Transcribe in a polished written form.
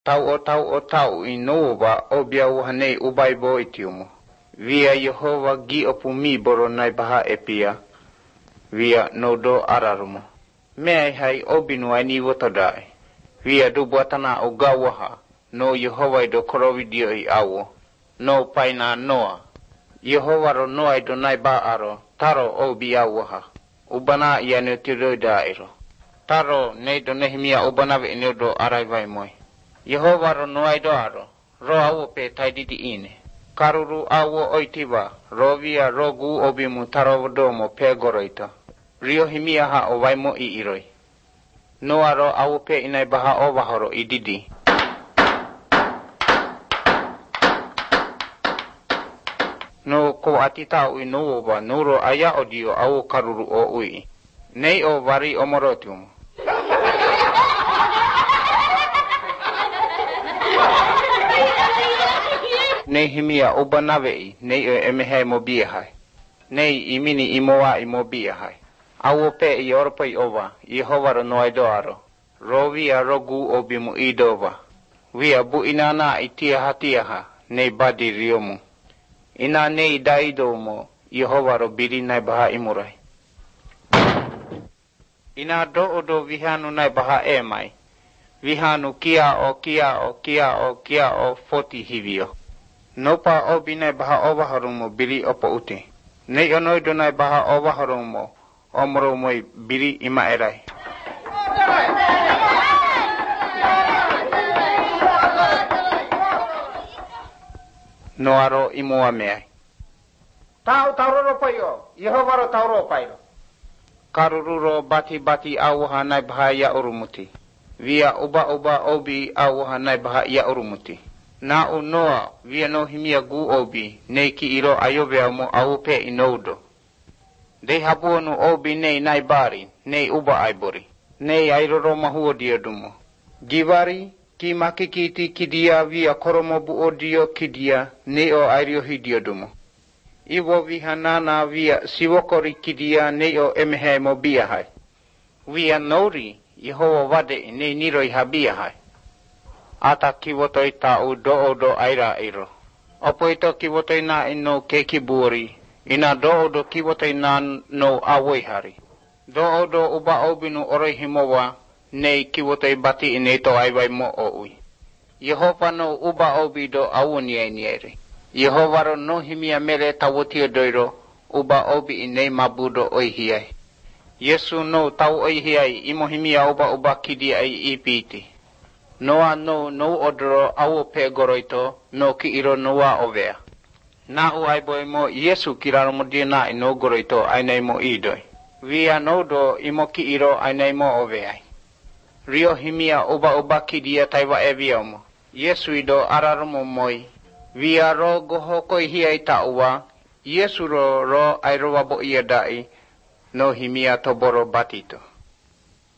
Tau o inoba obia uhane ubai boitiumo. Via Yehova gi opumi boro nai baha epia. Via nodo ararumo. Mea hai obinu ai ni wotodai. Via du buatana o gawaha. No Yehova ido korovidio I awo. No paina noa. Yehova ro noa ido nai ba aro. Taro obi awaha. Ubana ia ne tiro dairo. Taro ne do nehimia ubana ino do arai vai moi. Yehova ro noa ido aro. Ro awo pe taididi ine. Karuru awo oitiba. Rovia rogu obimu taro domo pe goroita. Rio himia ha o vai mo I iroi. Noa ro awo pe inai baha ovahoro ididi. No ko atita ui no ba nuro aya odio awo karuru o ui. Nei o vari omorotium. Nei himia obanavei, nei o emehe mobia hai. Nei imini imoa imobia hai. Awo pe I orpoi ova, Yehova ro noaido aro. Rovia rogu obimu idova. Via bu inana itia hatiaha, nei badi riomu. Ina nei daido mo, Yehova ro biri nai baha imurai. Ina do vihanu nai baha mai. Vihanu kia o 40 hivio. Nopa obi nai baha ovaharumo biri opo ute. Nei onoido nai baha ovaharumo, omro moi biri ima erai. Noaro imoa meai. Tauro paio, Yehova ro tauro paio. Karururo bati awuha nai baha ya urumuti. Via uba obi awuha nai baha ya urumuti. Na unoa via no himia gu obi neki iro ayovea mo awupe inoudo. Dei habuonu obi nei nai bari, nei uba aibori. Nei airoro mahuo diodumo. Givari, ki makikiti kidia via koromobu odio kidia, nei o airio hidiodumo. Iwo vihanana via siwokori kidia nei o emehe mobia hai. Via nori, Yehova wade nei niroi habia hai. Ata kiwotoi tau do aira iro. Opo ito kiwotoi na ino kekibuori. Ina do kiwotoi na no awoihari. Do uba obinu oroi himowa. Nei kiwotoi bati ineto aiwai mo o ui. Yehova no uba obi do awunia nieri. Yehova ro no himia mere tawotio doiro. Uba obi inei mabudo oihiai. Yesu no tau oihiai imo himia uba kidi ai ipiti. Noa no odoro awo pe goroito no ki iro noa ovea. Na uaiboy mo Yesu kiraro mo dina ino goroito ainai mo idoi. Via no do imo ki iro ainai mo oveai. Rio himia uba kidia taiwa evia mo. Yesu ido ararumo moi. Via ro gohoko hiai tauwa. Yesu ro airowa bo iadai. No himia toboro batito.